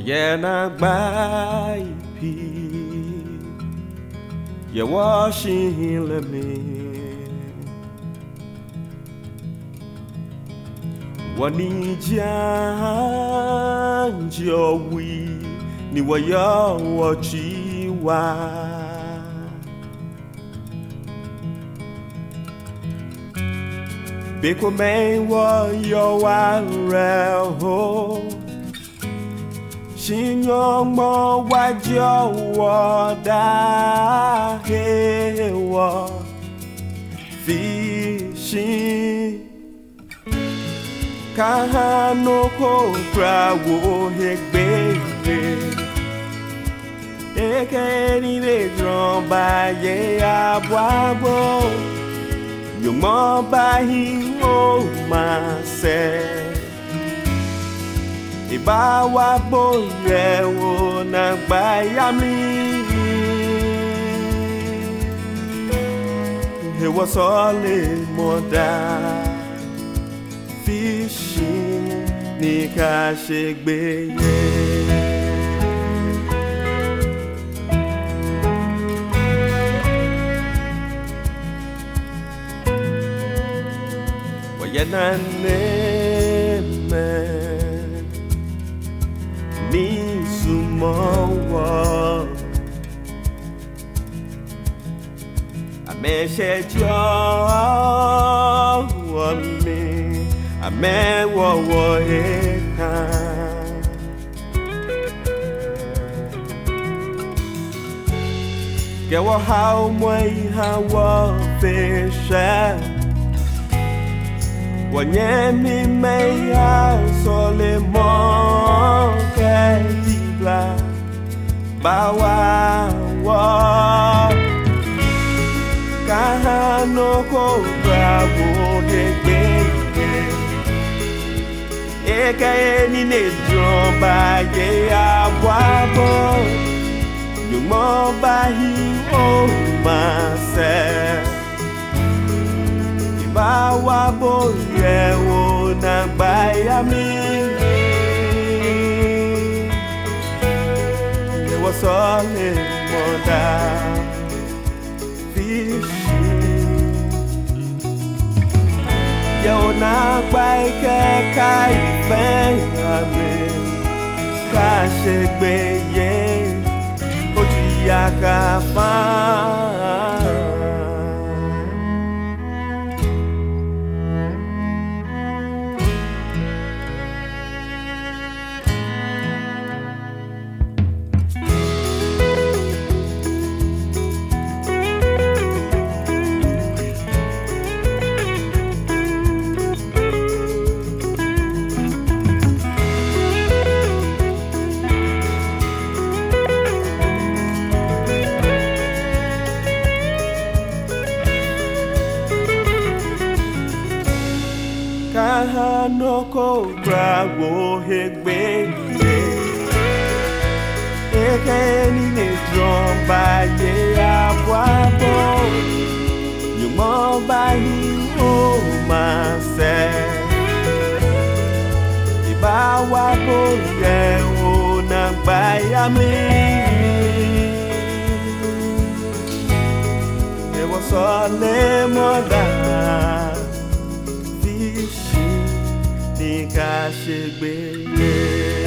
Wayana by P. You washing me. Wanijan Jowi ni waya wachiwa. Biko me wa yo wa reho. Shinyo mo wa jo wa da he wa fishing. Kahano ko prawo hegbe. Eke ni le drum ba ye abwabo. You mo ba hi o ma se. Iba wa boye wo na gba ya mi. He was all in moda. Fishing ni ka shegbe ye. Wayana neme ni sumowo. Ameshe jo mi. Ame wo eka. Gewo how moi how fisha. Wanyemi me ya solemo ke dibla. Bawa wa. Kahano ko bravo hegbe. Eke ni ne drum ba ye abwabo. You mo ba hi o ma se. Iba wa bo ye wo na ba ya mi. Ye was all in moda. Yo na gba ike ka ife ame ka shegbe ye o ti ya ka fa. Kahano ko bravo hegbe. Eke ni ne drum ba ye abwabo. You mo ba hi o ma se. Iba wa bo ye o na gba ya mi. It was all in moda. Ni ka shegbe ye.